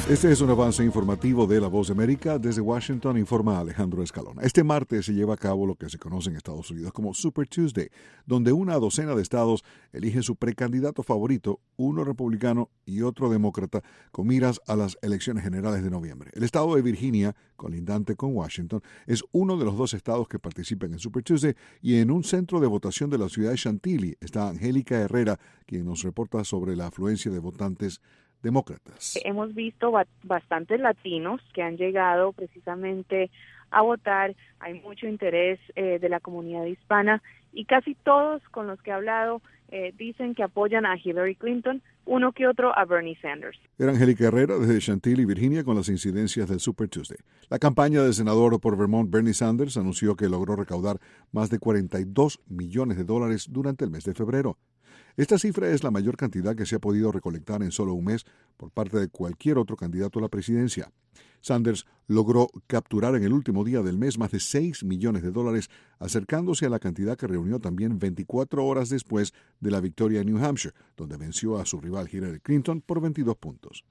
Este es un avance informativo de La Voz de América. Desde Washington informa Alejandro Escalona. Este martes se lleva a cabo lo que se conoce en Estados Unidos como Super Tuesday, donde una docena de estados eligen su precandidato favorito, uno republicano y otro demócrata, con miras a las elecciones generales de noviembre. El estado de Virginia, colindante con Washington, es uno de los dos estados que participan en Super Tuesday, y en un centro de votación de la ciudad de Chantilly está Angélica Herrera, quien nos reporta sobre la afluencia de votantes demócratas. Hemos visto bastantes latinos que han llegado precisamente a votar. Hay mucho interés de la comunidad hispana y casi todos con los que he hablado dicen que apoyan a Hillary Clinton, uno que otro a Bernie Sanders. Era Angélica Herrera desde Chantilly, Virginia, con las incidencias del Super Tuesday. La campaña del senador por Vermont, Bernie Sanders, anunció que logró recaudar más de $42 millones durante el mes de febrero. Esta cifra es la mayor cantidad que se ha podido recolectar en solo un mes por parte de cualquier otro candidato a la presidencia. Sanders logró capturar en el último día del mes más de $6 millones, acercándose a la cantidad que reunió también 24 horas después de la victoria en New Hampshire, donde venció a su rival Hillary Clinton por 22 puntos.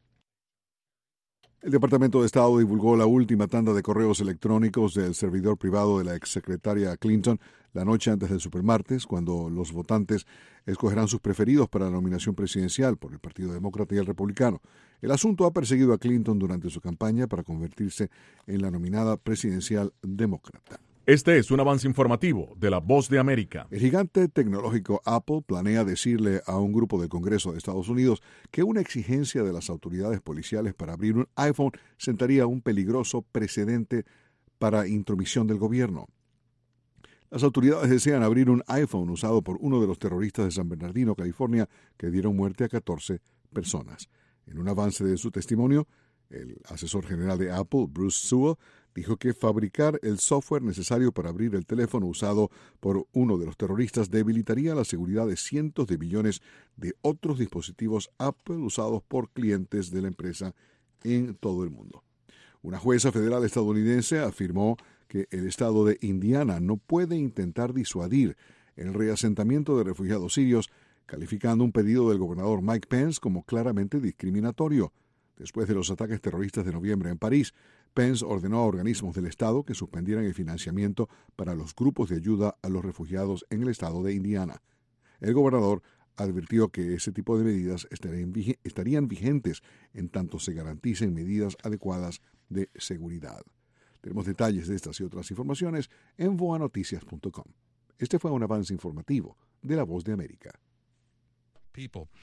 El Departamento de Estado divulgó la última tanda de correos electrónicos del servidor privado de la exsecretaria Clinton la noche antes del supermartes, cuando los votantes escogerán sus preferidos para la nominación presidencial por el Partido Demócrata y el Republicano. El asunto ha perseguido a Clinton durante su campaña para convertirse en la nominada presidencial demócrata. Este es un avance informativo de La Voz de América. El gigante tecnológico Apple planea decirle a un grupo del Congreso de Estados Unidos que una exigencia de las autoridades policiales para abrir un iPhone sentaría un peligroso precedente para intromisión del gobierno. Las autoridades desean abrir un iPhone usado por uno de los terroristas de San Bernardino, California, que dieron muerte a 14 personas. En un avance de su testimonio, el asesor general de Apple, Bruce Sewell, dijo que fabricar el software necesario para abrir el teléfono usado por uno de los terroristas debilitaría la seguridad de cientos de millones de otros dispositivos Apple usados por clientes de la empresa en todo el mundo. Una jueza federal estadounidense afirmó que el estado de Indiana no puede intentar disuadir el reasentamiento de refugiados sirios, calificando un pedido del gobernador Mike Pence como claramente discriminatorio. Después de los ataques terroristas de noviembre en París, Pence ordenó a organismos del Estado que suspendieran el financiamiento para los grupos de ayuda a los refugiados en el estado de Indiana. El gobernador advirtió que ese tipo de medidas estarían vigentes en tanto se garanticen medidas adecuadas de seguridad. Tenemos detalles de estas y otras informaciones en voanoticias.com. Este fue un avance informativo de La Voz de América.